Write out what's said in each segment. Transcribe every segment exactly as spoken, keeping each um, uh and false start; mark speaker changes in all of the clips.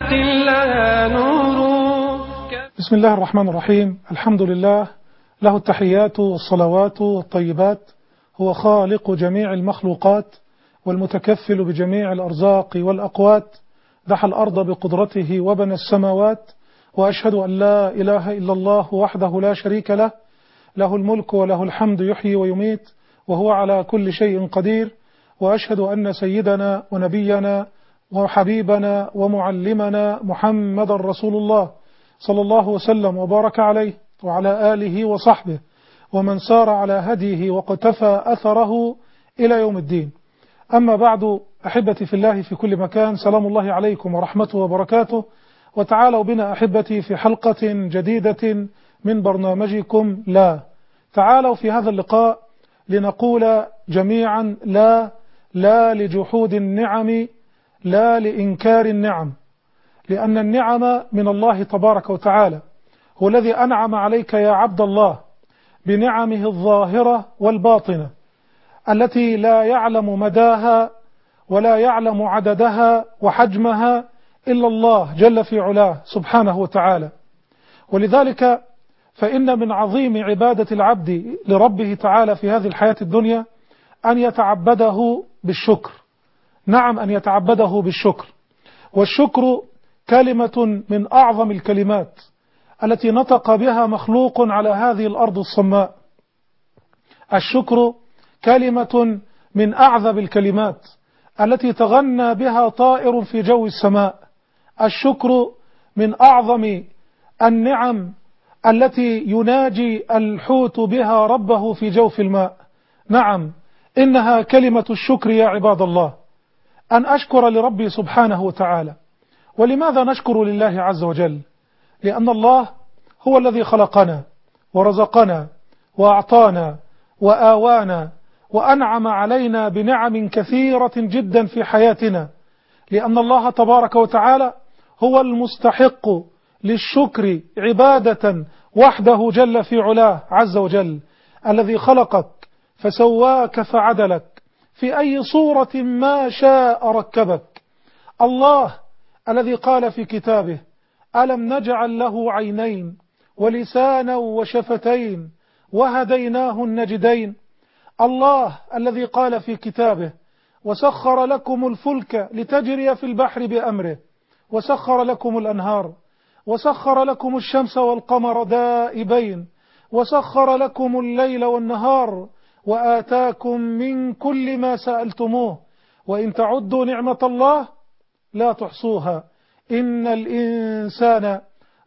Speaker 1: لها نور.
Speaker 2: بسم الله الرحمن الرحيم. الحمد لله، له التحيات والصلوات والطيبات، هو خالق جميع المخلوقات والمتكفل بجميع الأرزاق والأقوات، دحى الأرض بقدرته وبنى السماوات، وأشهد أن لا إله إلا الله وحده لا شريك له، له الملك وله الحمد يحيي ويميت وهو على كل شيء قدير. وأشهد أن سيدنا ونبينا وحبيبنا ومعلمنا محمد رسول الله صلى الله وسلم وبارك عليه وعلى آله وصحبه ومن سار على هديه وقتفى أثره إلى يوم الدين. أما بعد، أحبتي في الله في كل مكان، سلام الله عليكم ورحمته وبركاته. وتعالوا بنا أحبتي في حلقة جديدة من برنامجكم لا. تعالوا في هذا اللقاء لنقول جميعا لا، لا لجحود النعم، لا لإنكار النعم، لأن النعم من الله تبارك وتعالى، هو الذي أنعم عليك يا عبد الله بنعمه الظاهرة والباطنة التي لا يعلم مداها ولا يعلم عددها وحجمها إلا الله جل في علاه سبحانه وتعالى. ولذلك فإن من عظيم عبادة العبد لربه تعالى في هذه الحياة الدنيا أن يتعبده بالشكر. نعم، أن يتعبده بالشكر. والشكر كلمة من أعظم الكلمات التي نطق بها مخلوق على هذه الأرض الصماء. الشكر كلمة من أعذب الكلمات التي تغنى بها طائر في جو السماء. الشكر من أعظم النعم التي يناجي الحوت بها ربه في جوف الماء. نعم، إنها كلمة الشكر يا عباد الله، أن أشكر لربي سبحانه وتعالى. ولماذا نشكر لله عز وجل؟ لأن الله هو الذي خلقنا ورزقنا وأعطانا وآوانا وأنعم علينا بنعم كثيرة جدا في حياتنا، لأن الله تبارك وتعالى هو المستحق للشكر عبادة وحده جل في علاه عز وجل، الذي خلقك فسواك فعدلك في أي صورة ما شاء ركبك. الله الذي قال في كتابه: ألم نجعل له عينين ولسانا وشفتين وهديناه النجدين. الله الذي قال في كتابه: وسخر لكم الفلك لتجري في البحر بأمره وسخر لكم الأنهار وسخر لكم الشمس والقمر دائبين وسخر لكم الليل والنهار وآتاكم من كل ما سألتموه وإن تعدوا نعمة الله لا تحصوها إن الإنسان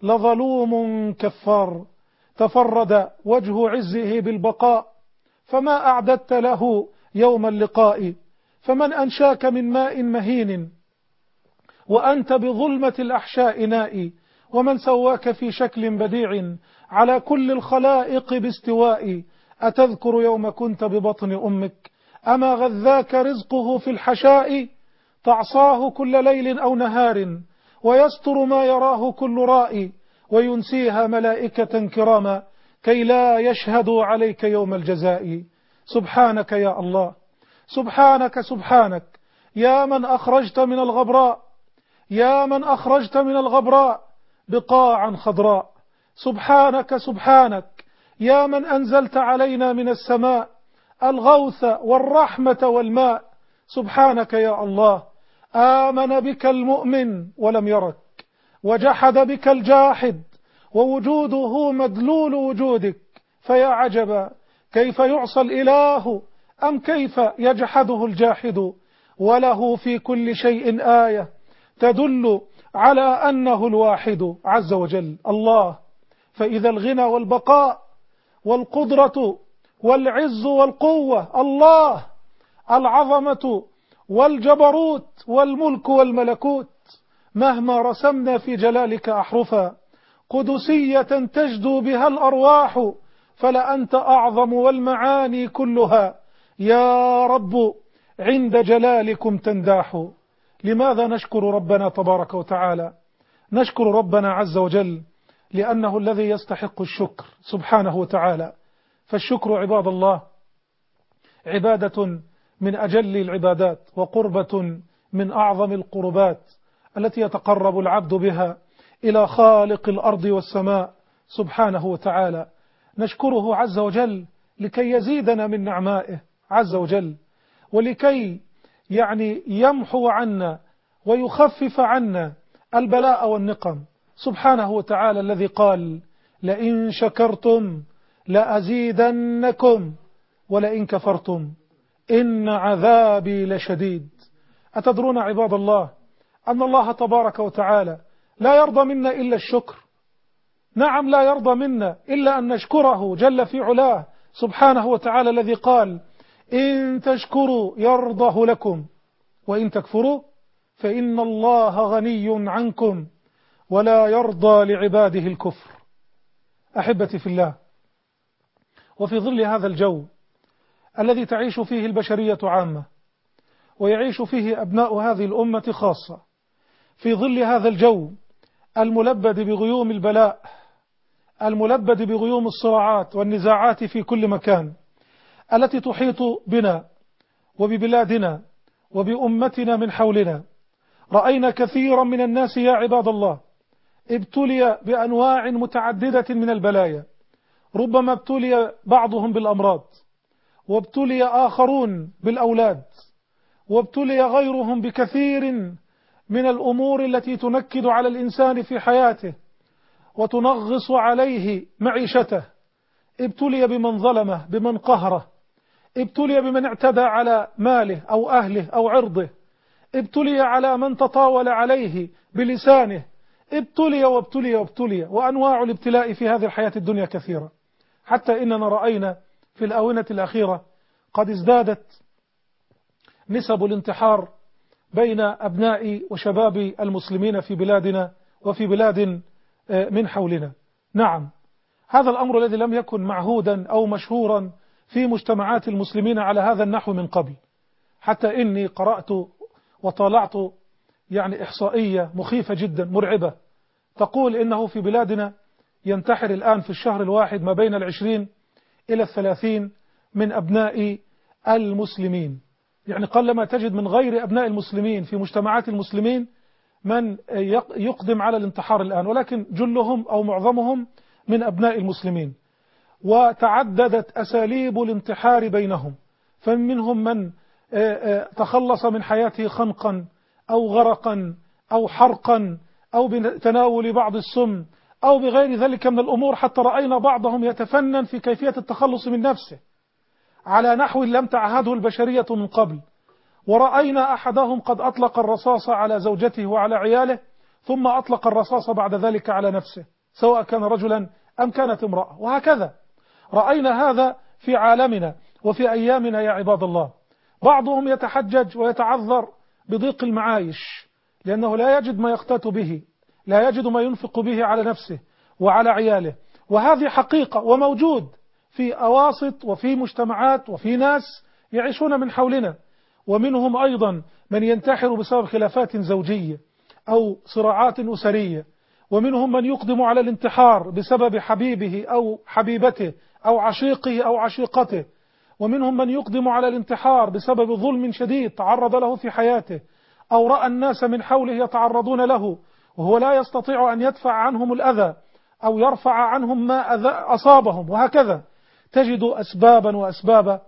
Speaker 2: لظلوم كفار. تفرد وجه عزه بالبقاء، فما أعددت له يوم اللقاء؟ فمن أنشاك من ماء مهين وأنت بظلمة الأحشاء نائي؟ ومن سواك في شكل بديع على كل الخلائق باستواء؟ أتذكر يوم كنت ببطن أمك أما غذاك رزقه في الحشاء؟ تعصاه كل ليل أو نهار ويستر ما يراه كل رائي وينسيها ملائكة كراما كي لا يشهدوا عليك يوم الجزاء. سبحانك يا الله، سبحانك سبحانك، يا من أخرجت من الغبراء، يا من أخرجت من الغبراء بقاعا خضراء. سبحانك سبحانك، يا من أنزلت علينا من السماء الغوث والرحمة والماء. سبحانك يا الله، آمن بك المؤمن ولم يرك، وجحد بك الجاحد ووجوده مدلول وجودك. فيا عجبا، كيف يعصى الإله أم كيف يجحده الجاحد؟ وله في كل شيء آية تدل على أنه الواحد عز وجل الله. فإذا الغنى والبقاء والقدرة والعز والقوة الله، العظمة والجبروت والملك والملكوت، مهما رسمنا في جلالك أحرفا قدسية تجدو بها الأرواح، فلأنت أعظم والمعاني كلها يا رب عند جلالكم تنداح. لماذا نشكر ربنا تبارك وتعالى؟ نشكر ربنا عز وجل لأنه الذي يستحق الشكر سبحانه وتعالى. فالشكر عباد الله عبادة من أجل العبادات وقربة من أعظم القربات التي يتقرب العبد بها إلى خالق الأرض والسماء سبحانه وتعالى. نشكره عز وجل لكي يزيدنا من نعمائه عز وجل، ولكي يعني يمحو عنا ويخفف عنا البلاء والنقم سبحانه وتعالى، الذي قال: لئن شكرتم لأزيدنكم ولئن كفرتم إن عذابي لشديد. أتدرون عباد الله أن الله تبارك وتعالى لا يرضى منا إلا الشكر؟ نعم، لا يرضى منا إلا أن نشكره جل في علاه سبحانه وتعالى، الذي قال: إن تشكروا يرضه لكم وإن تكفروا فإن الله غني عنكم ولا يرضى لعباده الكفر. أحبتي في الله، وفي ظل هذا الجو الذي تعيش فيه البشرية عامة ويعيش فيه أبناء هذه الأمة خاصة، في ظل هذا الجو الملبد بغيوم البلاء، الملبد بغيوم الصراعات والنزاعات في كل مكان، التي تحيط بنا وببلادنا وبأمتنا من حولنا، رأينا كثيرا من الناس يا عباد الله ابتلي بأنواع متعددة من البلايا. ربما ابتلي بعضهم بالأمراض، وابتلي آخرون بالأولاد، وابتلي غيرهم بكثير من الأمور التي تنكد على الإنسان في حياته وتنغص عليه معيشته. ابتلي بمن ظلمه، بمن قهره، ابتلي بمن اعتدى على ماله أو أهله أو عرضه، ابتلي على من تطاول عليه بلسانه، ابتلي وابتلي وابتلي. وأنواع الابتلاء في هذه الحياة الدنيا كثيرة، حتى إننا رأينا في الآونة الأخيرة قد ازدادت نسب الانتحار بين أبناء وشباب المسلمين في بلادنا وفي بلاد من حولنا. نعم، هذا الأمر الذي لم يكن معهودا أو مشهورا في مجتمعات المسلمين على هذا النحو من قبل، حتى إني قرأت وطالعت يعني إحصائية مخيفة جدا مرعبة تقول إنه في بلادنا ينتحر الآن في الشهر الواحد ما بين العشرين إلى الثلاثين من أبناء المسلمين. يعني قلما تجد من غير أبناء المسلمين في مجتمعات المسلمين من يقدم على الانتحار الآن، ولكن جلهم أو معظمهم من أبناء المسلمين. وتعددت أساليب الانتحار بينهم، فمنهم من تخلص من حياته خنقا أو غرقا أو حرقا أو بتناول بعض السم أو بغير ذلك من الأمور، حتى رأينا بعضهم يتفنن في كيفية التخلص من نفسه على نحو لم تعهده البشرية من قبل. ورأينا أحدهم قد أطلق الرصاص على زوجته وعلى عياله، ثم أطلق الرصاص بعد ذلك على نفسه، سواء كان رجلا أم كانت امرأة. وهكذا رأينا هذا في عالمنا وفي أيامنا يا عباد الله. بعضهم يتحجج ويتعذر بضيق المعايش لأنه لا يجد ما يقتات به، لا يجد ما ينفق به على نفسه وعلى عياله. وهذه حقيقة وموجود في أواسط وفي مجتمعات وفي ناس يعيشون من حولنا. ومنهم أيضا من ينتحر بسبب خلافات زوجية أو صراعات أسرية، ومنهم من يقدم على الانتحار بسبب حبيبه أو حبيبته أو عشيقه أو عشيقته، ومنهم من يقدم على الانتحار بسبب ظلم شديد تعرض له في حياته، أو رأى الناس من حوله يتعرضون له وهو لا يستطيع أن يدفع عنهم الأذى أو يرفع عنهم ما أصابهم. وهكذا تجد أسبابا وأسبابا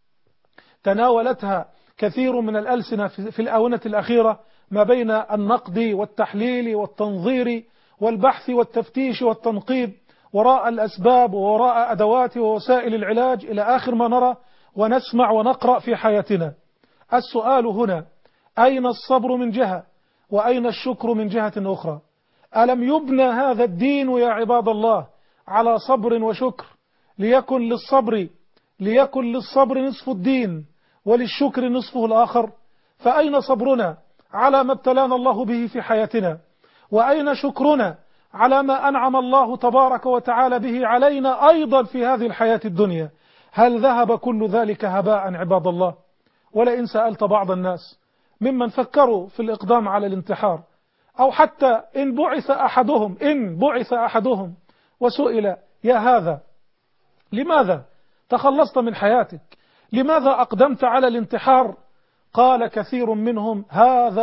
Speaker 2: تناولتها كثير من الألسنة في الآونة الأخيرة ما بين النقد والتحليل والتنظير والبحث والتفتيش والتنقيب وراء الأسباب ووراء أدوات ووسائل العلاج إلى آخر ما نرى ونسمع ونقرأ في حياتنا. السؤال هنا: أين الصبر من جهة وأين الشكر من جهة أخرى؟ ألم يبنى هذا الدين يا عباد الله على صبر وشكر؟ ليكن للصبر ليكن للصبر نصف الدين وللشكر نصفه الآخر. فأين صبرنا على ما ابتلانا الله به في حياتنا؟ وأين شكرنا على ما أنعم الله تبارك وتعالى به علينا أيضا في هذه الحياة الدنيا؟ هل ذهب كل ذلك هباء عباد الله؟ ولئن سألت بعض الناس ممن فكروا في الإقدام على الانتحار، أو حتى إن بعث أحدهم إن بعث أحدهم وسئل: يا هذا لماذا تخلصت من حياتك؟ لماذا أقدمت على الانتحار؟ قال كثير منهم: هذا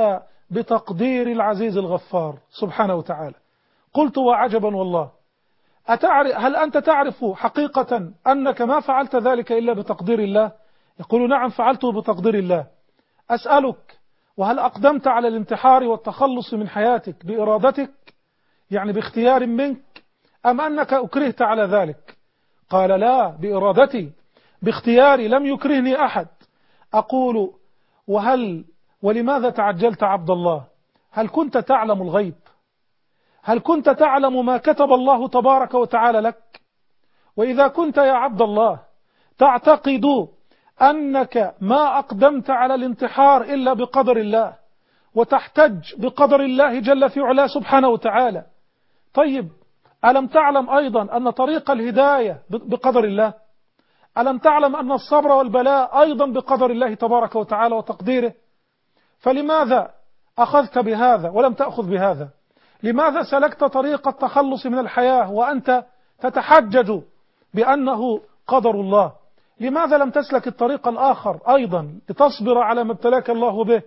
Speaker 2: بتقدير العزيز الغفار سبحانه وتعالى. قلت وعجبا والله، أتعرف هل أنت تعرف حقيقة أنك ما فعلت ذلك إلا بتقدير الله؟ يقول نعم فعلته بتقدير الله. أسألك، وهل أقدمت على الانتحار والتخلص من حياتك بإرادتك، يعني باختيار منك، أم أنك أكرهت على ذلك؟ قال لا، بإرادتي، باختياري، لم يكرهني أحد. أقول وهل ولماذا تعجلت عبد الله؟ هل كنت تعلم الغيب؟ هل كنت تعلم ما كتب الله تبارك وتعالى لك؟ وإذا كنت يا عبد الله تعتقد أنك ما أقدمت على الانتحار إلا بقدر الله، وتحتج بقدر الله جل في علاه سبحانه وتعالى، طيب ألم تعلم أيضا أن طريق الهداية بقدر الله؟ ألم تعلم أن الصبر والبلاء أيضا بقدر الله تبارك وتعالى وتقديره؟ فلماذا أخذت بهذا ولم تأخذ بهذا؟ لماذا سلكت طريق التخلص من الحياة وأنت تتحجج بأنه قدر الله؟ لماذا لم تسلك الطريق الآخر أيضا لتصبر على ما ابتلاك الله به،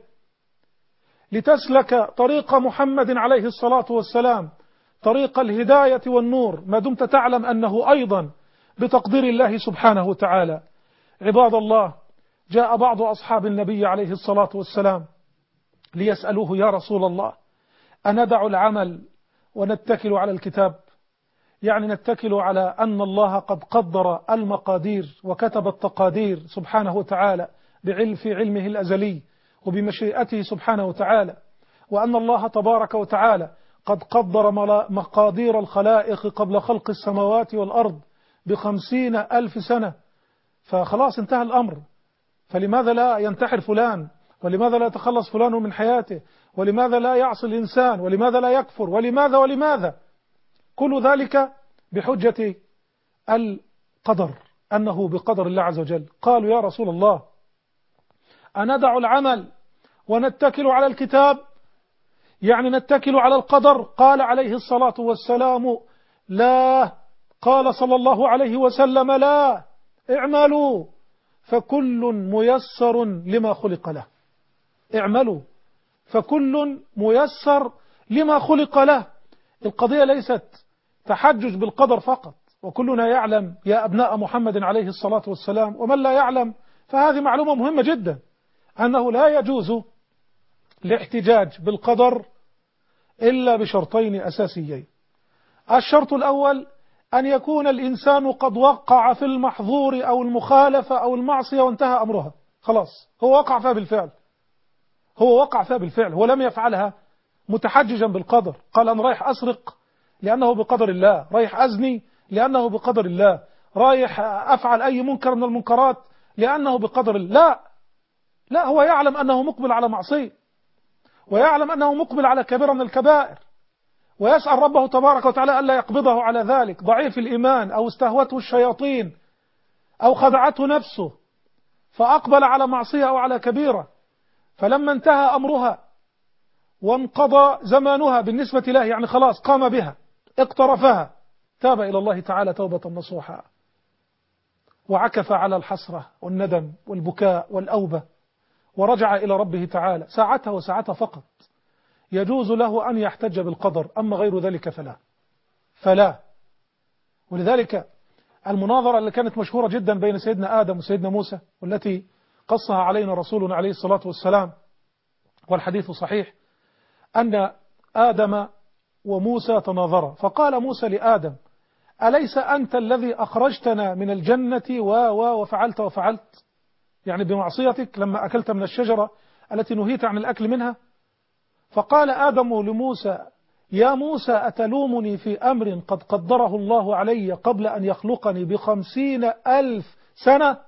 Speaker 2: لتسلك طريق محمد عليه الصلاة والسلام، طريق الهداية والنور، ما دمت تعلم أنه أيضا بتقدير الله سبحانه وتعالى؟ عباد الله، جاء بعض أصحاب النبي عليه الصلاة والسلام ليسألوه يا رسول الله أندع العمل ونتكل على الكتاب؟ يعني نتكل على أن الله قد قدر المقادير وكتب التقادير سبحانه وتعالى بعلم في علمه الأزلي وبمشيئته سبحانه وتعالى، وأن الله تبارك وتعالى قد قدر مقادير الخلائق قبل خلق السماوات والأرض بخمسين ألف سنة، فخلاص انتهى الأمر. فلماذا لا ينتحر فلان؟ ولماذا لا يتخلص فلان من حياته؟ ولماذا لا يعصي الإنسان؟ ولماذا لا يكفر؟ ولماذا ولماذا؟ كل ذلك بحجة القدر، أنه بقدر الله عز وجل. قالوا يا رسول الله أندع العمل ونتكل على الكتاب، يعني نتكل على القدر؟ قال عليه الصلاة والسلام لا، قال صلى الله عليه وسلم لا، اعملوا فكل ميسر لما خلق له. اعملوا فكل ميسر لما خلق له. القضية ليست تحجج بالقدر فقط، وكلنا يعلم يا أبناء محمد عليه الصلاة والسلام، ومن لا يعلم فهذه معلومة مهمة جدا، أنه لا يجوز الاحتجاج بالقدر إلا بشرطين أساسيين. الشرط الأول أن يكون الإنسان قد وقع في المحظور أو المخالفة أو المعصية وانتهى أمرها، خلاص هو وقع فيها بالفعل، هو وقع فيها بالفعل، هو لم يفعلها متحججا بالقدر. قال أنا رايح أسرق لأنه بقدر الله، رايح أزني لأنه بقدر الله، رايح أفعل أي منكر من المنكرات لأنه بقدر الله. لا لا، هو يعلم أنه مقبل على معصية، ويعلم أنه مقبل على كبيرة من الكبائر، ويسأل ربه تبارك وتعالى ألا يقبضه على ذلك، ضعيف الإيمان أو استهوته الشياطين أو خدعته نفسه فأقبل على معصية أو على كبيرة، فلما انتهى أمرها وانقضى زمانها بالنسبة له، يعني خلاص قام بها اقترفها، تاب إلى الله تعالى توبة نصوحا، وعكف على الحسرة والندم والبكاء والأوبة، ورجع إلى ربه تعالى ساعتها وساعتها فقط يجوز له أن يحتج بالقدر، أما غير ذلك فلا فلا ولذلك المناظرة اللي كانت مشهورة جدا بين سيدنا آدم وسيدنا موسى، والتي قصها علينا رسولنا عليه الصلاة والسلام، والحديث صحيح، أن آدم وموسى تناظرا، فقال موسى لآدم أليس أنت الذي أخرجتنا من الجنة و و وفعلت وفعلت، يعني بمعصيتك لما أكلت من الشجرة التي نهيت عن الأكل منها؟ فقال آدم لموسى يا موسى أتلومني في أمر قد قدره الله علي قبل أن يخلقني بخمسين ألف سنة؟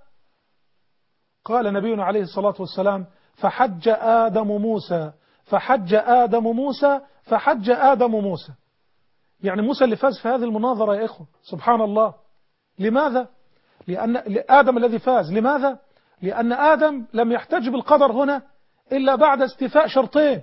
Speaker 2: قال نبينا عليه الصلاة والسلام فحج آدم موسى فحج آدم موسى فحج آدم موسى، يعني موسى اللي فاز في هذه المناظرة يا إخوة، سبحان الله. لماذا؟ لأن آدم الذي فاز. لماذا؟ لأن آدم لم يحتج بالقدر هنا إلا بعد استيفاء شرطين.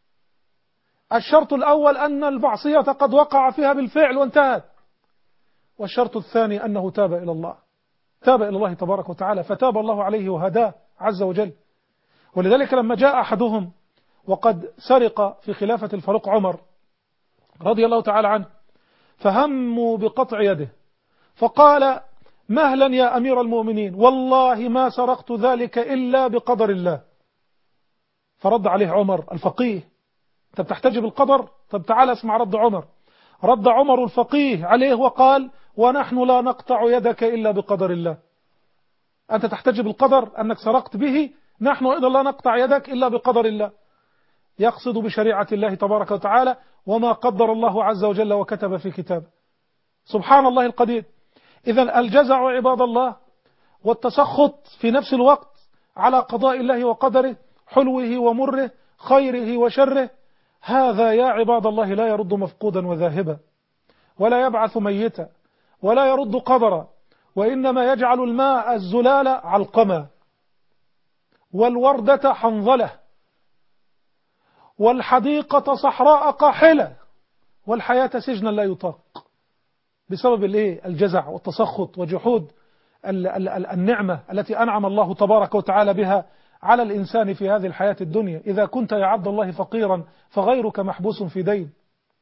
Speaker 2: الشرط الأول أن المعصية قد وقع فيها بالفعل وانتهت، والشرط الثاني أنه تاب إلى الله، تاب إلى الله تبارك وتعالى، فتاب الله عليه وهداه عز وجل. ولذلك لما جاء أحدهم وقد سرق في خلافة الفاروق عمر رضي الله تعالى عنه، فهموا بقطع يده، فقال: مهلا يا أمير المؤمنين، والله ما سرقت ذلك إلا بقدر الله. فرد عليه عمر الفقيه: أنت بتحتج بالقدر؟ طب تعال اسمع رد عمر. رد عمر الفقيه عليه وقال: ونحن لا نقطع يدك إلا بقدر الله. أنت تحتج بالقدر أنك سرقت به، نحن أيضا لا نقطع يدك إلا بقدر الله. يقصد بشريعة الله تبارك وتعالى وما قدر الله عز وجل وكتب في كتابه. سبحان الله القدير. إذن الجزع عباد الله والتسخط في نفس الوقت على قضاء الله وقدره، حلوه ومره، خيره وشره، هذا يا عباد الله لا يرد مفقودا وذاهبا، ولا يبعث ميتا، ولا يرد قدرا، وإنما يجعل الماء الزلال علقما، والوردة حنظلة، والحديقة صحراء قاحلة، والحياة سجنا لا يطاق، بسبب الايه؟ الجزع والتسخط وجحود النعمة التي أنعم الله تبارك وتعالى بها على الإنسان في هذه الحياة الدنيا. إذا كنت يا عبد الله فقيرا فغيرك محبوس في دين،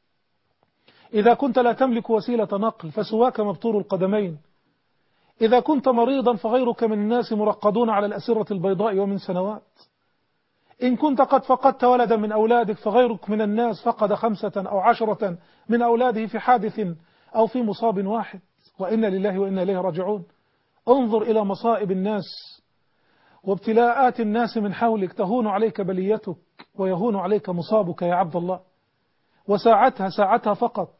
Speaker 2: إذا كنت لا تملك وسيلة نقل فسواك مبتور القدمين، إذا كنت مريضا فغيرك من الناس مرقدون على الأسرة البيضاء ومن سنوات، إن كنت قد فقدت ولدا من أولادك فغيرك من الناس فقد خمسة أو عشرة من أولاده في حادث أو في مصاب واحد، وإنا لله وإنا إليه راجعون. انظر إلى مصائب الناس وابتلاءات الناس من حولك، تهون عليك بليتك ويهون عليك مصابك يا عبد الله، وساعتها ساعتها فقط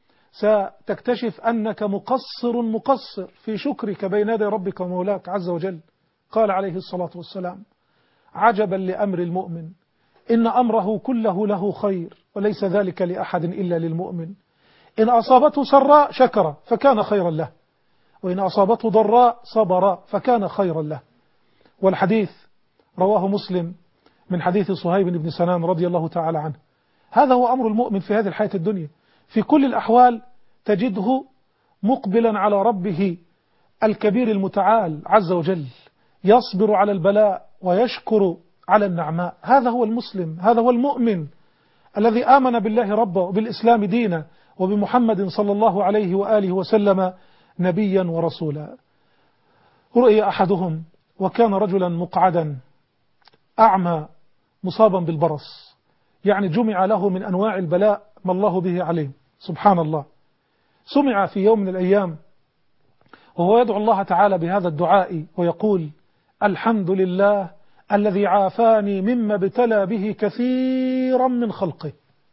Speaker 2: ستكتشف أنك مقصر مقصر في شكرك بين يدي ربك ومولاك عز وجل. قال عليه الصلاة والسلام: عجبا لأمر المؤمن، إن أمره كله له خير، وليس ذلك لأحد إلا للمؤمن، إن أصابته سراء شكر فكان خيرا له، وإن أصابته ضراء صبر فكان خيرا له. والحديث رواه مسلم من حديث صهيب بن سنان رضي الله تعالى عنه. هذا هو أمر المؤمن في هذه الحياة الدنيا، في كل الأحوال تجده مقبلا على ربه الكبير المتعال عز وجل، يصبر على البلاء ويشكر على النعماء. هذا هو المسلم، هذا هو المؤمن الذي آمن بالله ربا وبالإسلام دينا وبمحمد صلى الله عليه وآله وسلم نبيا ورسولا. رؤي أحدهم وكان رجلا مقعدا أعمى مصابا بالبرص، يعني جمع له من أنواع البلاء ما الله به عليه، سبحان الله. سمع في يوم من الأيام وهو يدعو الله تعالى بهذا الدعاء ويقول: الحمد لله الذي عافاني مما ابتلى به كثيرا من خلقه.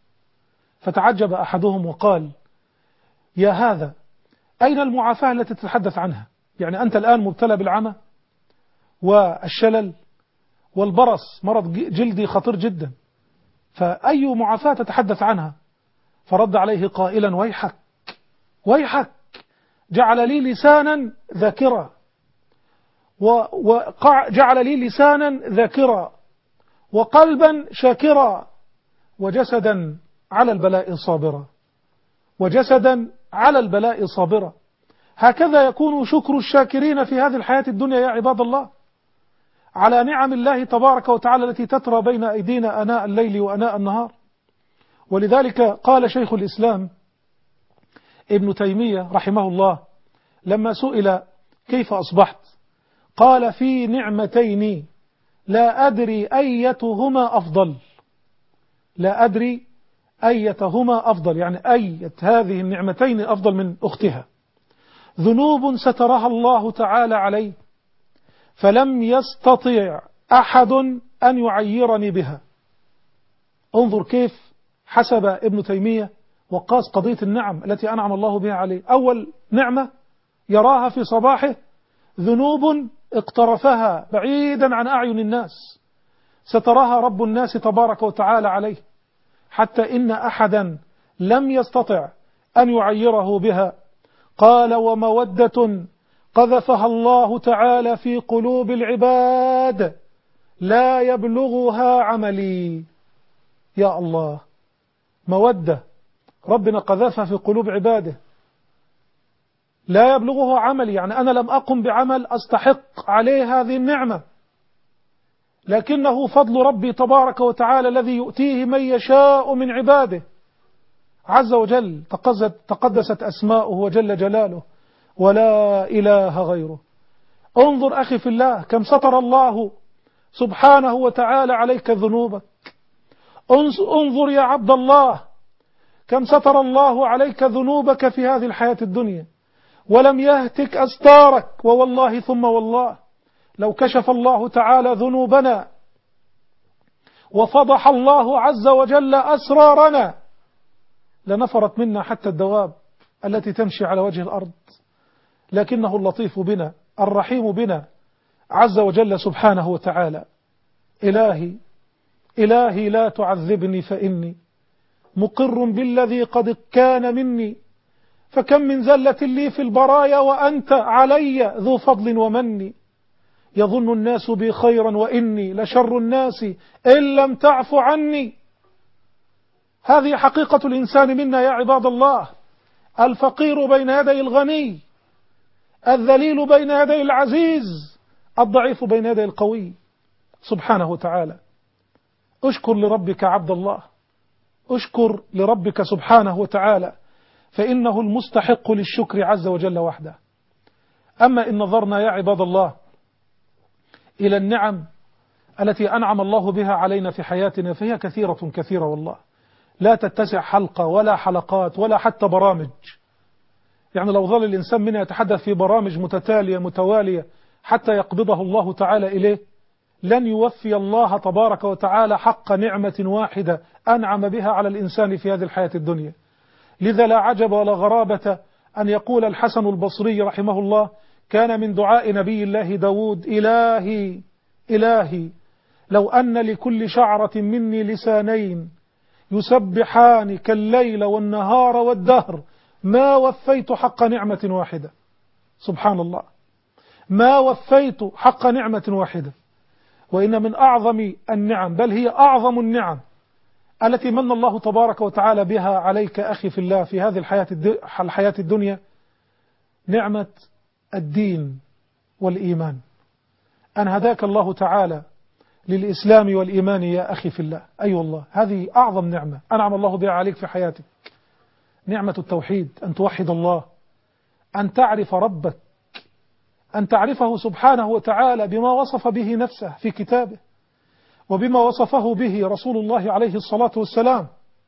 Speaker 2: فتعجب أحدهم وقال: يا هذا، أين المعافاة التي تتحدث عنها؟ يعني أنت الآن مبتلى بالعمى والشلل والبرص، مرض جلدي خطير جدا، فأي معافاة تتحدث عنها؟ فرد عليه قائلا: ويحك ويحك، جعل لي لسانا ذاكرا، وجعل لي لسانا ذاكرا وقلبا شاكرا وجسدا على البلاء صابرا، وجسدا على البلاء صابرا. هكذا يكون شكر الشاكرين في هذه الحياة الدنيا يا عباد الله على نعم الله تبارك وتعالى التي تترى بين أيدينا آناء الليل وآناء النهار. ولذلك قال شيخ الإسلام ابن تيمية رحمه الله لما سئل: كيف أصبحت؟ قال: في نعمتين لا أدري أيتهما أفضل. لا أدري أيتهما أفضل، يعني أية هذه النعمتين أفضل من أختها. ذنوب سترها الله تعالى علي فلم يستطع أحد أن يعيرني بها. انظر كيف حسب ابن تيمية وقاس قضية النعم التي أنعم الله بها عليه. أول نعمة يراها في صباحه ذنوب اقترفها بعيدا عن أعين الناس، ستراها رب الناس تبارك وتعالى عليه، حتى إن أحدا لم يستطع أن يعيره بها. قال: ومودة قذفها الله تعالى في قلوب العباد لا يبلغها عملي. يا الله، مودة ربنا قذفها في قلوب عباده لا يبلغها عملي، يعني أنا لم أقم بعمل أستحق عليه هذه النعمة، لكنه فضل ربي تبارك وتعالى الذي يؤتيه من يشاء من عباده عز وجل، تقدست أسماؤه وجل جلاله ولا إله غيره. انظر أخي في الله كم ستر الله سبحانه وتعالى عليك ذنوبك. انظر يا عبد الله كم ستر الله عليك ذنوبك في هذه الحياة الدنيا ولم يهتك أستارك. ووالله ثم والله لو كشف الله تعالى ذنوبنا وفضح الله عز وجل أسرارنا لنفرت منا حتى الدواب التي تمشي على وجه الأرض، لكنه اللطيف بنا الرحيم بنا عز وجل سبحانه وتعالى. إلهي إلهي لا تعذبني فإني مقر بالذي قد كان مني، فكم من زلة لي في البرايا وأنت علي ذو فضل ومن. يظن الناس بي خيرا وإني لشر الناس إن لم تعف عني. هذه حقيقة الإنسان منا يا عباد الله، الفقير بين يدي الغني، الذليل بين يدي العزيز، الضعيف بين يدي القوي سبحانه وتعالى. اشكر لربك عبد الله، اشكر لربك سبحانه وتعالى، فإنه المستحق للشكر عز وجل وحده. أما إن نظرنا يا عباد الله إلى النعم التي أنعم الله بها علينا في حياتنا فهي كثيرة كثيرة والله، لا تتسع حلقة ولا حلقات ولا حتى برامج. يعني لو ظل الإنسان منا يتحدث في برامج متتالية متوالية حتى يقبضه الله تعالى إليه لن يوفي الله تبارك وتعالى حق نعمة واحدة أنعم بها على الإنسان في هذه الحياة الدنيا. لذا لا عجب ولا غرابة أن يقول الحسن البصري رحمه الله: كان من دعاء نبي الله داود: إلهي إلهي لو أن لكل شعرة مني لسانين يسبحان كالليل والنهار والدهر ما وفيت حق نعمة واحدة. سبحان الله، ما وفيت حق نعمة واحدة. وإن من أعظم النعم، بل هي أعظم النعم التي من الله تبارك وتعالى بها عليك أخي في الله في هذه الحياة الحياة الدنيا، نعمة الدين والإيمان. أن هداك الله تعالى للإسلام والإيمان يا أخي في الله. أي أيوة والله هذه أعظم نعمة أنعم الله بها عليك في حياتك، نعمة التوحيد، أن توحد الله، أن تعرف ربك، أن تعرفه سبحانه وتعالى بما وصف به نفسه في كتابه وبما وصفه به رسول الله عليه الصلاة والسلام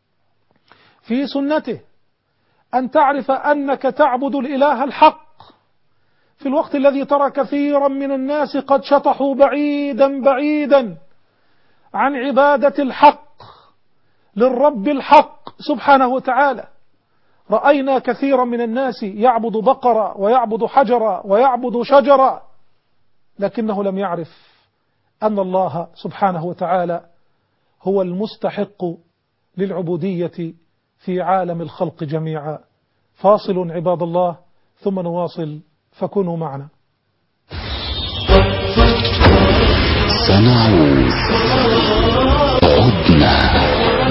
Speaker 2: في سنته، أن تعرف أنك تعبد الإله الحق في الوقت الذي ترى كثيرا من الناس قد شطحوا بعيدا بعيدا عن عبادة الحق للرب الحق سبحانه وتعالى. رأينا كثيرا من الناس يعبد بقرة ويعبد حجرة ويعبد شجرة، لكنه لم يعرف أن الله سبحانه وتعالى هو المستحق للعبودية في عالم الخلق جميعا. فاصل عباد الله ثم نواصل، فكونوا معنا.
Speaker 1: سنعود، عدنا.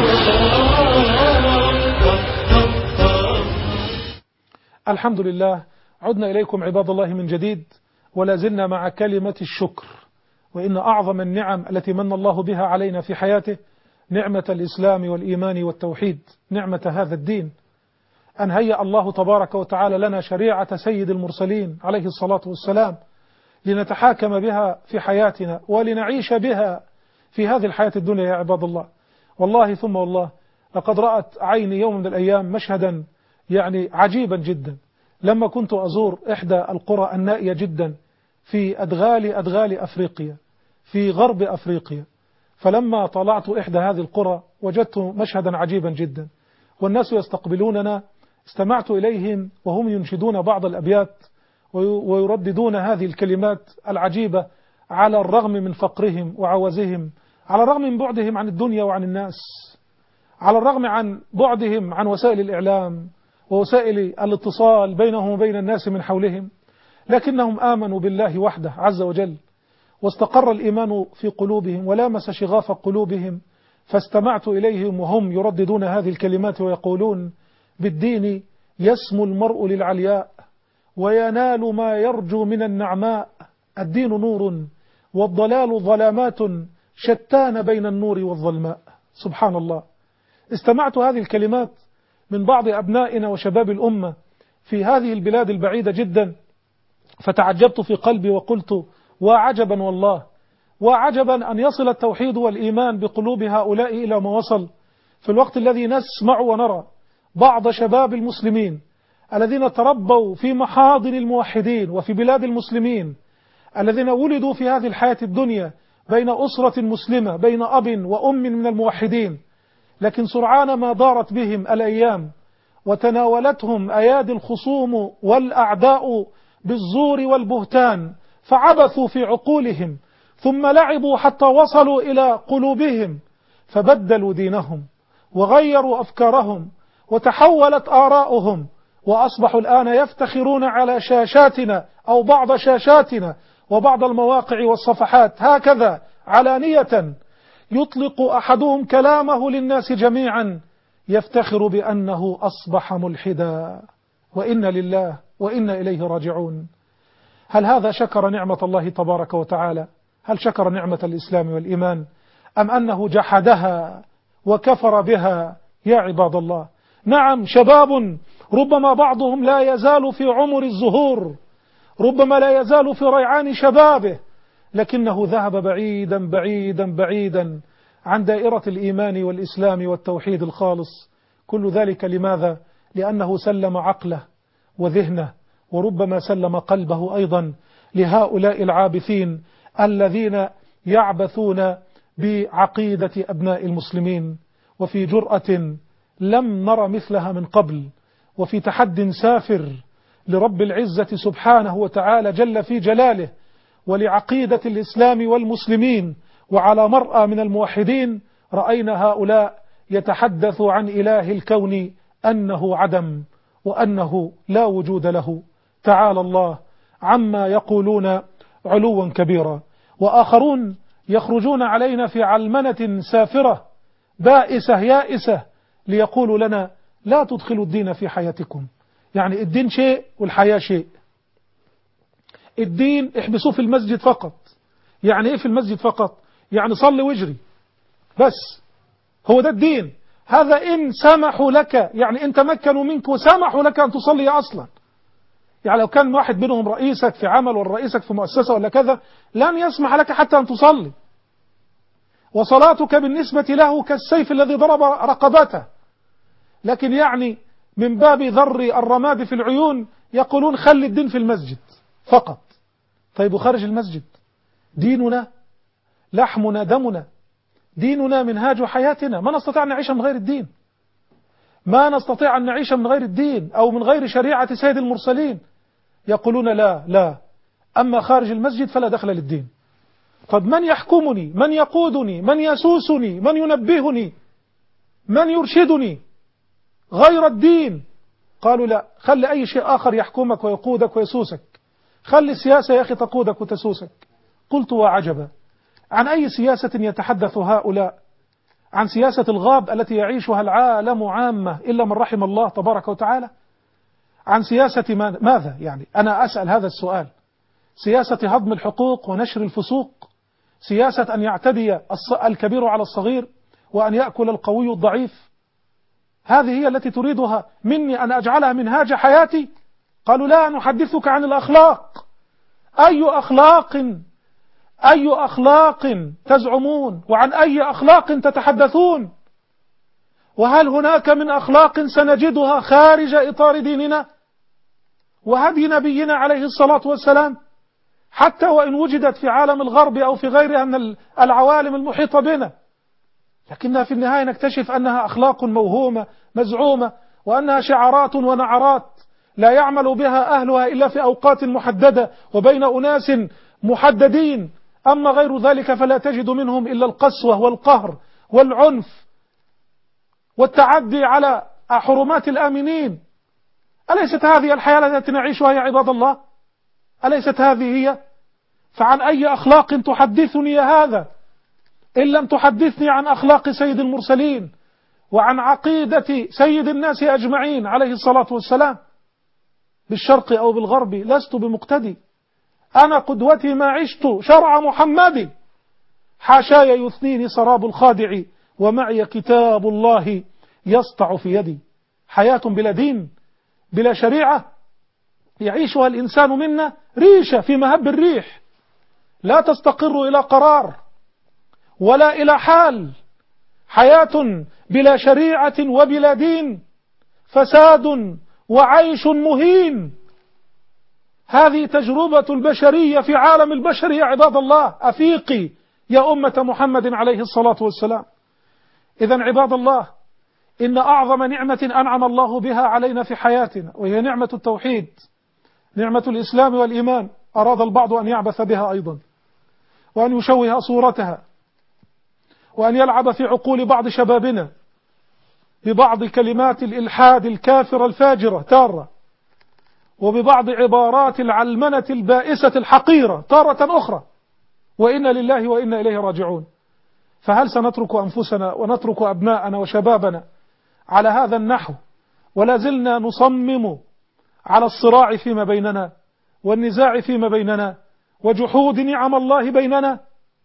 Speaker 2: الحمد لله، عدنا إليكم عباد الله من جديد، ولا زلنا مع كلمة الشكر. وإن أعظم النعم التي من الله بها علينا في حياته نعمة الإسلام والإيمان والتوحيد، نعمة هذا الدين، أن هيأ الله تبارك وتعالى لنا شريعة سيد المرسلين عليه الصلاة والسلام لنتحاكم بها في حياتنا ولنعيش بها في هذه الحياة الدنيا يا عباد الله. والله ثم والله لقد رأت عيني يوم من الأيام مشهدا يعني عجيبا جدا، لما كنت أزور إحدى القرى النائية جدا في أدغال أدغال أفريقيا في غرب أفريقيا. فلما طلعت إحدى هذه القرى وجدت مشهدا عجيبا جدا، والناس يستقبلوننا، استمعت إليهم وهم ينشدون بعض الأبيات ويرددون هذه الكلمات العجيبة على الرغم من فقرهم وعوزهم، على الرغم من بعدهم عن الدنيا وعن الناس، على الرغم عن بعدهم عن وسائل الإعلام ووسائل الاتصال بينهم وبين الناس من حولهم، لكنهم آمنوا بالله وحده عز وجل، واستقر الإيمان في قلوبهم ولامس شغاف قلوبهم. فاستمعت إليهم وهم يرددون هذه الكلمات ويقولون: بالدين يسمو المرء للعلياء وينال ما يرجو من النعماء، الدين نور والضلال ظلامات شتان بين النور والظلماء. سبحان الله. استمعت هذه الكلمات من بعض أبنائنا وشباب الأمة في هذه البلاد البعيدة جدا، فتعجبت في قلبي وقلت وعجبا والله، وعجبا أن يصل التوحيد والإيمان بقلوب هؤلاء إلى ما وصل، في الوقت الذي نسمع ونرى بعض شباب المسلمين الذين تربوا في محاضن الموحدين وفي بلاد المسلمين، الذين ولدوا في هذه الحياة الدنيا بين أسرة مسلمة، بين أب وأم من الموحدين، لكن سرعان ما دارت بهم الأيام وتناولتهم أيادي الخصوم والأعداء بالزور والبهتان، فعبثوا في عقولهم، ثم لعبوا حتى وصلوا إلى قلوبهم، فبدلوا دينهم وغيروا أفكارهم وتحولت آراؤهم، وأصبحوا الآن يفتخرون على شاشاتنا أو بعض شاشاتنا وبعض المواقع والصفحات هكذا علانية، يطلق أحدهم كلامه للناس جميعا يفتخر بأنه أصبح ملحدا، وإنا لله وإنا إليه راجعون. هل هذا شكر نعمة الله تبارك وتعالى؟ هل شكر نعمة الإسلام والإيمان، أم أنه جحدها وكفر بها؟ يا عباد الله، نعم شباب ربما بعضهم لا يزال في عمر الزهور، ربما لا يزال في ريعان شبابه، لكنه ذهب بعيدا بعيدا بعيدا عن دائرة الإيمان والإسلام والتوحيد الخالص. كل ذلك لماذا؟ لأنه سلم عقله وذهنه، وربما سلم قلبه أيضا لهؤلاء العابثين الذين يعبثون بعقيدة أبناء المسلمين، وفي جرأة لم نر مثلها من قبل، وفي تحد سافر لرب العزة سبحانه وتعالى جل في جلاله ولعقيدة الإسلام والمسلمين، وعلى مرأى من الموحدين رأينا هؤلاء يتحدث عن إله الكون أنه عدم وأنه لا وجود له، تعالى الله عما يقولون علوا كبيرا. وآخرون يخرجون علينا في علمنة سافرة بائسة يائسة ليقولوا لنا لا تدخلوا الدين في حياتكم، يعني الدين شيء والحياة شيء. الدين احبسوه في المسجد فقط. يعني ايه في المسجد فقط؟ يعني صلي واجري بس، هو ده الدين. هذا إن سمحوا لك، يعني إن تمكنوا منك وسمحوا لك أن تصلي أصلا. يعني لو كان واحد منهم رئيسك في عمل ولا رئيسك في مؤسسة ولا كذا، لن يسمح لك حتى أن تصلي، وصلاتك بالنسبة له كالسيف الذي ضرب رقبته. لكن يعني من باب ذر الرماد في العيون يقولون خلي الدين في المسجد فقط. طيب وخارج المسجد؟ ديننا لحمنا دمنا، ديننا منهاج حياتنا، ما نستطيع أن نعيش من غير الدين، ما نستطيع أن نعيش من غير الدين أو من غير شريعة سيد المرسلين. يقولون لا لا، أما خارج المسجد فلا دخل للدين. طب من يحكمني؟ من يقودني؟ من يسوسني؟ من ينبهني؟ من يرشدني غير الدين؟ قالوا لا، خلي أي شيء آخر يحكمك ويقودك ويسوسك، خلي السياسة يا أخي تقودك وتسوسك. قلت وعجبا، عن أي سياسة يتحدث هؤلاء؟ عن سياسة الغاب التي يعيشها العالم عامة إلا من رحم الله تبارك وتعالى؟ عن سياسة ماذا؟ يعني أنا أسأل هذا السؤال. سياسة هضم الحقوق ونشر الفسوق؟ سياسة أن يعتدي الكبير على الصغير وأن يأكل القوي الضعيف؟ هذه هي التي تريدها مني أن أجعلها منهاج حياتي؟ قالوا لا، نحدثك عن الأخلاق. أي أخلاق؟ أي أخلاق تزعمون؟ وعن أي أخلاق تتحدثون؟ وهل هناك من أخلاق سنجدها خارج إطار ديننا وهدي نبينا عليه الصلاة والسلام، حتى وإن وجدت في عالم الغرب أو في غيرها من العوالم المحيطة بنا؟ لكنها في النهاية نكتشف أنها أخلاق موهومة مزعومة، وأنها شعارات ونعرات لا يعمل بها أهلها إلا في أوقات محددة وبين أناس محددين، أما غير ذلك فلا تجد منهم إلا القسوة والقهر والعنف والتعدي على حرمات الآمنين. أليست هذه الحياة التي نعيشها يا عباد الله؟ أليست هذه هي؟ فعن أي أخلاق تحدثني يا هذا إن لم تحدثني عن أخلاق سيد المرسلين وعن عقيدة سيد الناس أجمعين عليه الصلاة والسلام؟ بالشرق أو بالغرب لست بمقتدي، أنا قدوتي ما عشت شرع محمد، حاشاي يثنيني سراب الخادع ومعي كتاب الله يسطع في يدي. حياة بلا دين بلا شريعة يعيشها الإنسان منا ريشة في مهب الريح، لا تستقر إلى قرار ولا إلى حال. حياة بلا شريعة وبلا دين فساد وعيش مهين. هذه تجربة البشرية في عالم البشر يا عباد الله. أفيقي يا أمة محمد عليه الصلاة والسلام. إذن عباد الله، إن أعظم نعمة أنعم الله بها علينا في حياتنا وهي نعمة التوحيد، نعمة الإسلام والإيمان، أراد البعض أن يعبث بها أيضا وأن يشوه صورتها وأن يلعب في عقول بعض شبابنا ببعض كلمات الإلحاد الكافرة الفاجرة تارة، وببعض عبارات العلمنة البائسة الحقيرة تارة أخرى، وإنا لله وإنا إليه راجعون. فهل سنترك أنفسنا ونترك أبناءنا وشبابنا على هذا النحو ولا زلنا نصمم على الصراع فيما بيننا والنزاع فيما بيننا وجحود نعم الله بيننا؟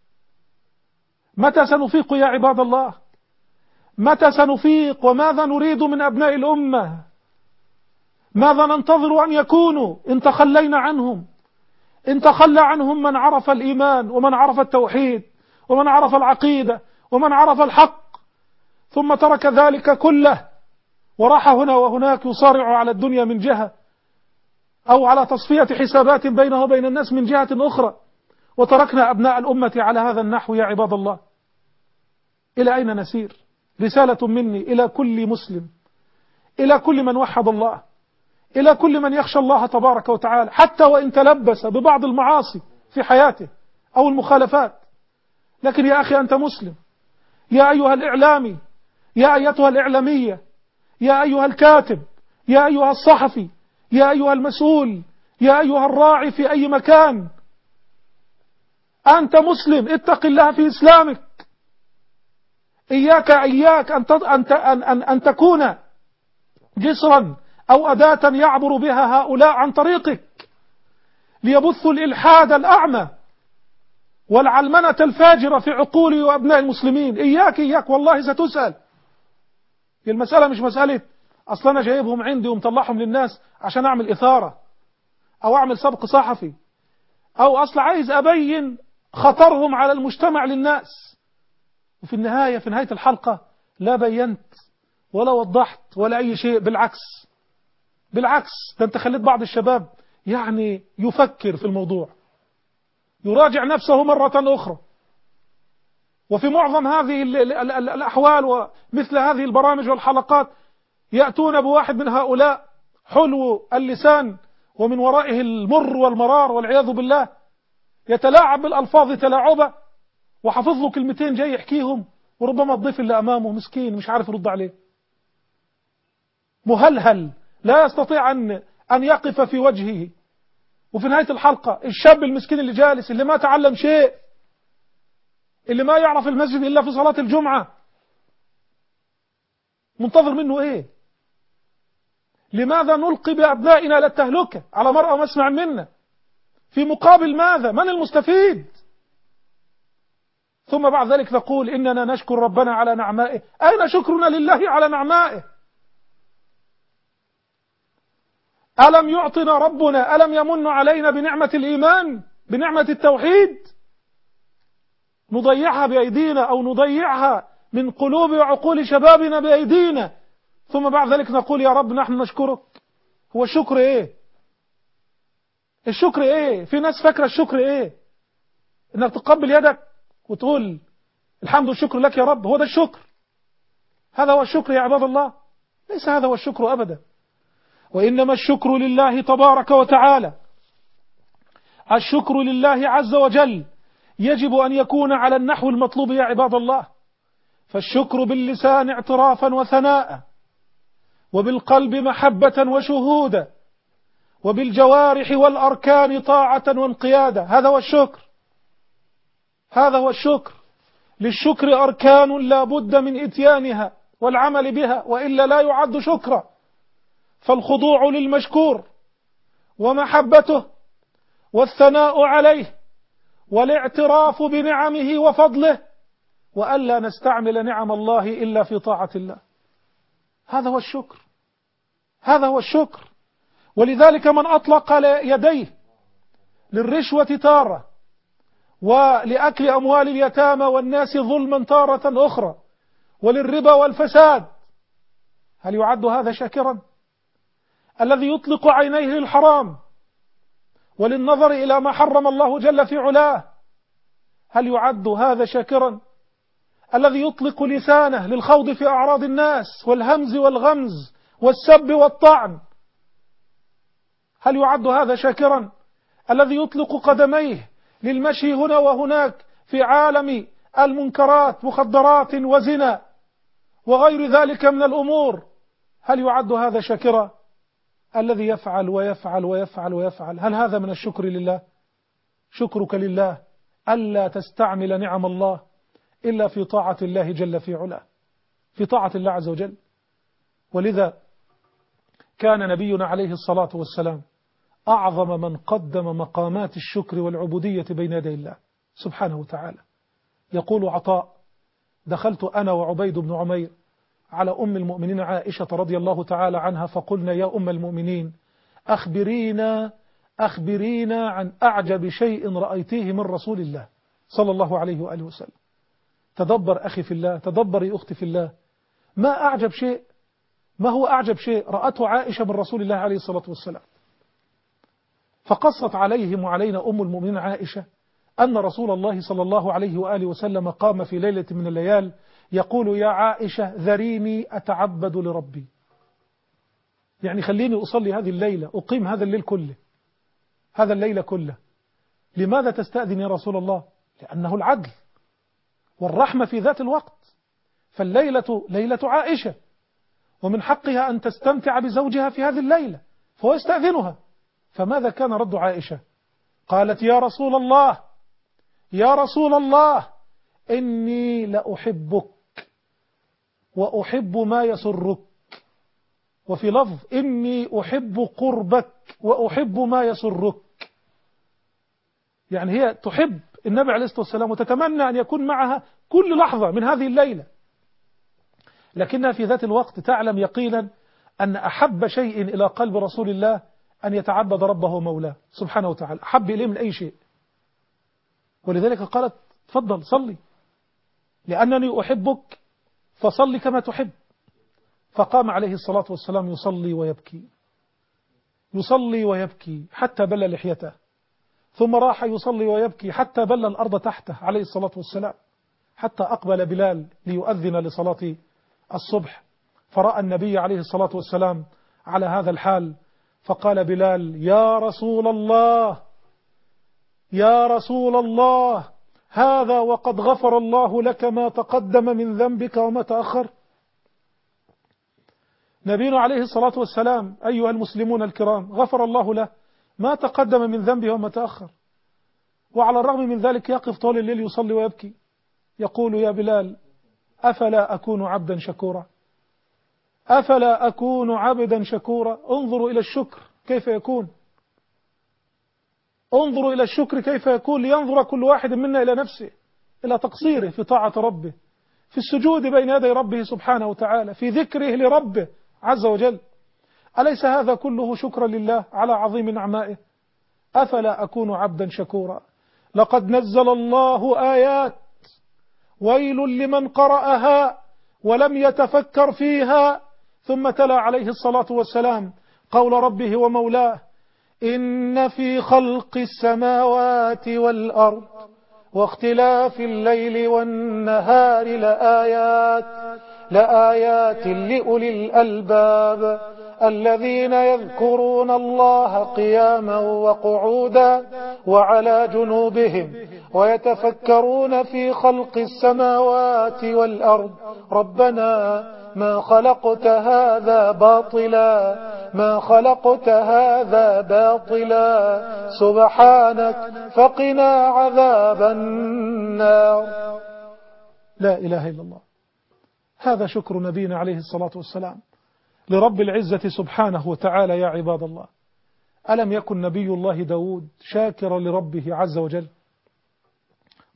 Speaker 2: متى سنفيق يا عباد الله؟ متى سنفيق؟ وماذا نريد من أبناء الأمة؟ ماذا ننتظر أن يكونوا إن تخلينا عنهم؟ إن تخلى عنهم من عرف الإيمان ومن عرف التوحيد ومن عرف العقيدة ومن عرف الحق، ثم ترك ذلك كله وراح هنا وهناك يصارع على الدنيا من جهة أو على تصفية حسابات بينه وبين الناس من جهة أخرى، وتركنا أبناء الأمة على هذا النحو يا عباد الله. إلى أين نسير؟ رسالة مني إلى كل مسلم، إلى كل من وحد الله، إلى كل من يخشى الله تبارك وتعالى، حتى وإن تلبس ببعض المعاصي في حياته أو المخالفات. لكن يا أخي أنت مسلم، يا أيها الإعلامي، يا أيتها الإعلامية، يا أيها الكاتب، يا أيها الصحفي، يا أيها المسؤول، يا أيها الراعي في أي مكان، أنت مسلم، اتق الله في إسلامك. إياك إياك أن, أن, أن, أن تكون جسرا أو أداة يعبر بها هؤلاء عن طريقك ليبثوا الإلحاد الأعمى والعلمنة الفاجرة في عقول وأبناء المسلمين. إياك إياك والله ستسأل. المسألة مش مسألة أصلا أنا جايبهم عندي ومطلعهم للناس عشان أعمل إثارة أو أعمل سبق صحفي، أو أصلا عايز أبين خطرهم على المجتمع للناس. وفي النهاية في نهاية الحلقة لا بينت ولا وضحت ولا أي شيء، بالعكس بالعكس ده أنت خليت بعض الشباب يعني يفكر في الموضوع، يراجع نفسه مرة أخرى. وفي معظم هذه الأحوال ومثل هذه البرامج والحلقات يأتون بواحد من هؤلاء حلو اللسان ومن ورائه المر والمرار والعياذ بالله، يتلاعب بالألفاظ تلاعبا وحفظ له كلمتين جاي يحكيهم، وربما الضيف اللي أمامه مسكين مش عارف يرد عليه، مهلهل لا يستطيع أن أن يقف في وجهه. وفي نهاية الحلقة الشاب المسكين اللي جالس اللي ما تعلم شيء، اللي ما يعرف المسجد إلا في صلاة الجمعة، منتظر منه إيه؟ لماذا نلقي بأبنائنا للتهلكة على مرأى ومسمع منا؟ في مقابل ماذا؟ من المستفيد؟ ثم بعد ذلك نقول إننا نشكر ربنا على نعمائه. أين شكرنا لله على نعمائه؟ ألم يعطنا ربنا، ألم يمن علينا بنعمة الإيمان، بنعمة التوحيد؟ نضيعها بأيدينا أو نضيعها من قلوب وعقول شبابنا بأيدينا، ثم بعد ذلك نقول يا رب نحن نشكرك. هو الشكر إيه؟ الشكر إيه؟ في ناس فاكرة الشكر إيه؟ إنك تقبل يدك وتقول الحمد والشكر لك يا رب، هو ده الشكر؟ هذا هو الشكر يا عباد الله؟ ليس هذا هو الشكر أبدا. وإنما الشكر لله تبارك وتعالى، الشكر لله عز وجل يجب أن يكون على النحو المطلوب يا عباد الله. فالشكر باللسان اعترافا وثناء، وبالقلب محبة وشهودا، وبالجوارح والأركان طاعة وانقيادا. هذا هو الشكر، هذا هو الشكر. للشكر أركان لا بد من إتيانها والعمل بها، وإلا لا يعد شكرا. فالخضوع للمشكور ومحبته والثناء عليه والاعتراف بنعمه وفضله، وألا نستعمل نعم الله إلا في طاعة الله. هذا هو الشكر، هذا هو الشكر. ولذلك من أطلق يديه للرشوة تارة ولأكل أموال اليتامى والناس ظلما تارة أخرى وللربا والفساد، هل يعد هذا شاكرا؟ الذي يطلق عينيه للحرام وللنظر إلى ما حرم الله جل في علاه، هل يعد هذا شاكرا؟ الذي يطلق لسانه للخوض في أعراض الناس والهمز والغمز والسب والطعن، هل يعد هذا شاكرا؟ الذي يطلق قدميه للمشي هنا وهناك في عالم المنكرات، مخدرات وزنا وغير ذلك من الأمور، هل يعد هذا شاكرا؟ الذي يفعل ويفعل ويفعل ويفعل، هل هذا من الشكر لله؟ شكرك لله ألا تستعمل نعم الله إلا في طاعة الله جل في علاه، في طاعة الله عز وجل. ولذا كان نبينا عليه الصلاة والسلام أعظم من قدم مقامات الشكر والعبودية بين يدي الله سبحانه وتعالى. يقول عطاء: دخلت أنا وعبيد بن عمير على أم المؤمنين عائشة رضي الله تعالى عنها، فقلنا: يا أم المؤمنين، أخبرينا أخبرينا عن أعجب شيء رأيتيه من رسول الله صلى الله عليه وآله وسلم. تدبر أخي في الله، تدبري أختي في الله، ما أعجب شيء، ما هو أعجب شيء رأته عائشة من رسول الله عليه الصلاة والسلام؟ فقصت عليهم وعلينا أم المؤمنين عائشة أن رسول الله صلى الله عليه وآله وسلم قام في ليلة من الليال يقول: يا عائشة ذريني أتعبد لربي، يعني خليني أصلي هذه الليلة، أقيم هذا الليل كله، هذا الليل كله. لماذا تستأذن يا رسول الله؟ لأنه العدل والرحمة في ذات الوقت، فالليلة ليلة عائشة ومن حقها أن تستمتع بزوجها في هذه الليلة، فهو يستأذنها. فماذا كان رد عائشة؟ قالت: يا رسول الله يا رسول الله إني لأحبك وأحب ما يسرك، وفي لفظ: إني أحب قربك وأحب ما يسرك. يعني هي تحب النبي عليه الصلاة والسلام وتتمنى أن يكون معها كل لحظة من هذه الليلة، لكنها في ذات الوقت تعلم يقينا أن أحب شيء إلى قلب رسول الله أن يتعبد ربه ومولاه سبحانه وتعالى، أحب إليه من أي شيء. ولذلك قالت: تفضل صلي لأنني أحبك فصل كما تحب. فقام عليه الصلاة والسلام يصلي ويبكي، يصلي ويبكي حتى بل لحيته، ثم راح يصلي ويبكي حتى بل الأرض تحته عليه الصلاة والسلام، حتى أقبل بلال ليؤذن لصلاة الصبح، فرأى النبي عليه الصلاة والسلام على هذا الحال، فقال بلال: يا رسول الله يا رسول الله، هذا وقد غفر الله لك ما تقدم من ذنبك وما تأخر. نبينا عليه الصلاة والسلام أيها المسلمون الكرام غفر الله له ما تقدم من ذنبه وما تأخر، وعلى الرغم من ذلك يقف طول الليل يصلي ويبكي، يقول: يا بلال أفلا أكون عبدا شكورا، أفلا أكون عبدا شكورا. انظروا إلى الشكر كيف يكون، انظروا إلى الشكر كيف يكون، لينظر كل واحد منا إلى نفسه، إلى تقصيره في طاعة ربه، في السجود بين يدي ربه سبحانه وتعالى، في ذكره لربه عز وجل. أليس هذا كله شكرا لله على عظيم نعمائه؟ أفلا أكون عبدا شكورا. لقد نزل الله آيات ويل لمن قرأها ولم يتفكر فيها، ثم تلا عليه الصلاة والسلام قول ربه ومولاه: إن في خلق السماوات والأرض واختلاف الليل والنهار لآيات لآيات لأولي الألباب الذين يذكرون الله قياما وقعودا وعلى جنوبهم ويتفكرون في خلق السماوات والأرض ربنا ما خلقت هذا باطلا ما خلقت هذا باطلا سبحانك فقنا عذاب النار. لا إله إلا الله. هذا شكر نبينا عليه الصلاة والسلام لرب العزة سبحانه وتعالى. يا عباد الله، ألم يكن نبي الله داود شاكرا لربه عز وجل؟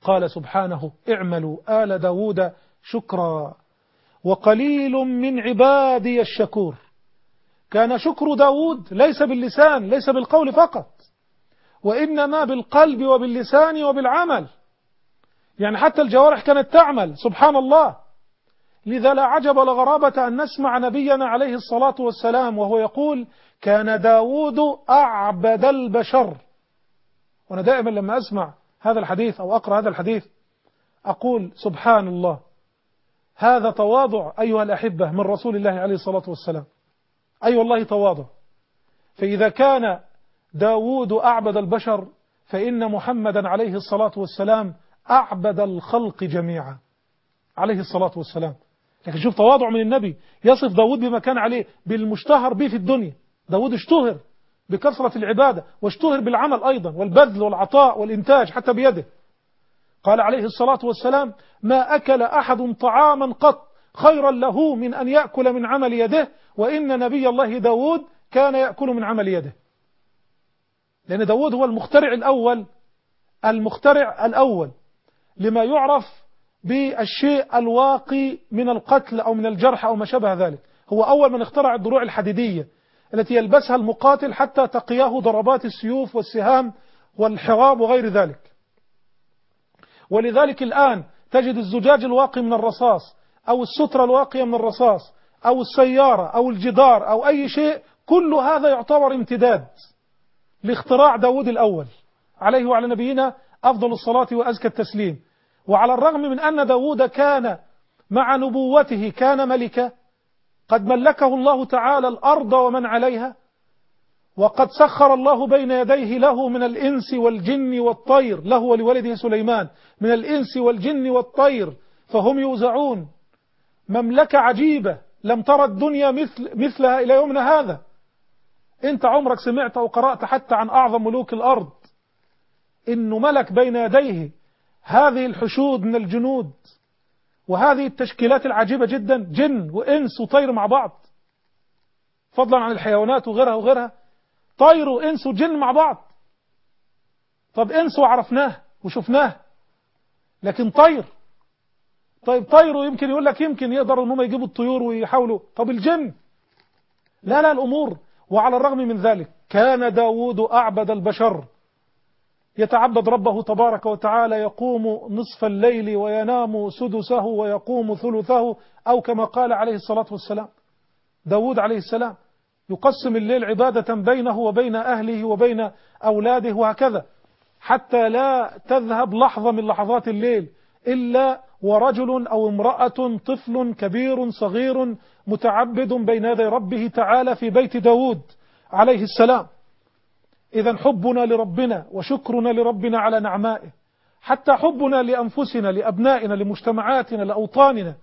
Speaker 2: قال سبحانه اعملوا آل داود شكرا وقليل من عبادي الشكور. كان شكر داود ليس باللسان، ليس بالقول فقط، وإنما بالقلب وباللسان وبالعمل. يعني حتى الجوارح كانت تعمل، سبحان الله. لذا لا عجب ولا غرابة أن نسمع نبينا عليه الصلاة والسلام وهو يقول كان داود أعبد البشر. وأنا دائما لما أسمع هذا الحديث أو أقرأ هذا الحديث أقول سبحان الله، هذا تواضع أيها الأحبة من رسول الله عليه الصلاة والسلام. أي أيوة والله تواضع. فإذا كان داود أعبد البشر فإن محمدا عليه الصلاة والسلام أعبد الخلق جميعا عليه الصلاة والسلام. لكن شوف تواضع من النبي، يصف داود بما كان عليه بالمشتهر به في الدنيا. داود اشتهر بكثرة العبادة واشتهر بالعمل أيضا والبذل والعطاء والإنتاج حتى بيده. قال عليه الصلاة والسلام ما أكل أحد طعاما قط خيرا له من أن يأكل من عمل يده، وإن نبي الله داود كان يأكل من عمل يده. لأن داود هو المخترع الأول المخترع الأول لما يعرف بالشيء الواقي من القتل أو من الجرح أو ما شابه ذلك. هو أول من اخترع الدروع الحديدية التي يلبسها المقاتل حتى تقياه ضربات السيوف والسهام والحراب وغير ذلك. ولذلك الآن تجد الزجاج الواقي من الرصاص أو السترة الواقية من الرصاص أو السيارة أو الجدار أو أي شيء، كل هذا يعتبر امتداد لاختراع داود الأول عليه وعلى نبينا أفضل الصلاة وأزكى التسليم. وعلى الرغم من أن داود كان مع نبوته كان ملكا، قد ملكه الله تعالى الأرض ومن عليها، وقد سخر الله بين يديه له من الإنس والجن والطير، له ولولده سليمان من الإنس والجن والطير فهم يوزعون. مملكة عجيبة لم ترى الدنيا مثل مثلها إلى يومنا هذا. أنت عمرك سمعت أو قرأت حتى عن أعظم ملوك الأرض إنه ملك بين يديه هذه الحشود من الجنود وهذه التشكيلات العجيبة جدا، جن وإنس وطير مع بعض، فضلا عن الحيوانات وغيرها وغيرها. طير وإنس وجن مع بعض. طب إنس وعرفناه وشفناه، لكن طير، طيب طير يمكن يقول لك يمكن يقدروا انهم يجيبوا الطيور ويحاولوا، طب الجن لا لا الأمور. وعلى الرغم من ذلك كان داود أعبد البشر، يتعبد ربه تبارك وتعالى، يقوم نصف الليل وينام سدسه ويقوم ثلثه، أو كما قال عليه الصلاة والسلام داود عليه السلام يقسم الليل عبادة بينه وبين أهله وبين أولاده وهكذا، حتى لا تذهب لحظة من لحظات الليل إلا ورجل أو امرأة طفل كبير صغير متعبد بين يدي ربه تعالى في بيت داود عليه السلام. إذا حبنا لربنا وشكرنا لربنا على نعمائه، حتى حبنا لأنفسنا لأبنائنا لمجتمعاتنا لأوطاننا،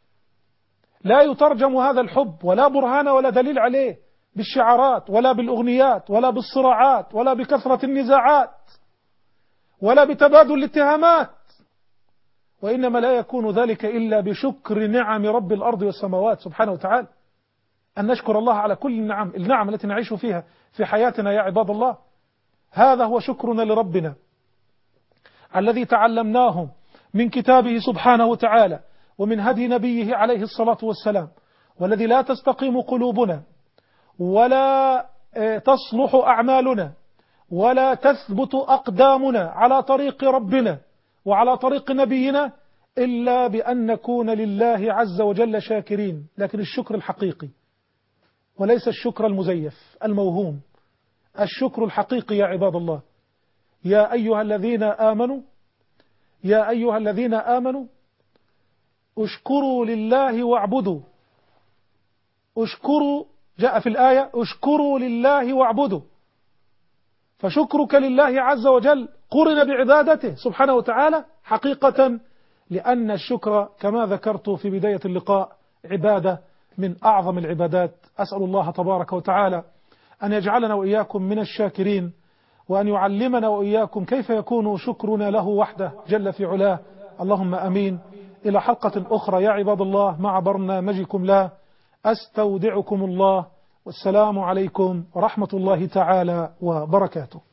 Speaker 2: لا يترجم هذا الحب ولا برهان ولا دليل عليه بالشعارات ولا بالأغنيات ولا بالصراعات ولا بكثرة النزاعات ولا بتبادل الاتهامات، وإنما لا يكون ذلك إلا بشكر نعم رب الأرض والسماوات سبحانه وتعالى. أن نشكر الله على كل النعم النعم التي نعيش فيها في حياتنا يا عباد الله. هذا هو شكرنا لربنا الذي تعلمناه من كتابه سبحانه وتعالى ومن هدي نبيه عليه الصلاة والسلام، والذي لا تستقيم قلوبنا ولا تصلح أعمالنا ولا تثبت أقدامنا على طريق ربنا وعلى طريق نبينا إلا بأن نكون لله عز وجل شاكرين. لكن الشكر الحقيقي وليس الشكر المزيف الموهوم، الشكر الحقيقي يا عباد الله. يا أيها الذين آمنوا يا أيها الذين آمنوا اشكروا لله واعبدوا. اشكروا جاء في الآية اشكروا لله واعبدوا، فشكرك لله عز وجل قرن بعبادته سبحانه وتعالى حقيقة، لأن الشكر كما ذكرت في بداية اللقاء عبادة من أعظم العبادات. أسأل الله تبارك وتعالى أن يجعلنا وإياكم من الشاكرين، وأن يعلمنا وإياكم كيف يكون شكرنا له وحده جل في علاه. اللهم أمين. إلى حلقة أخرى يا عباد الله مع برنامجكم لا أستودعكم الله، والسلام عليكم ورحمة الله تعالى وبركاته.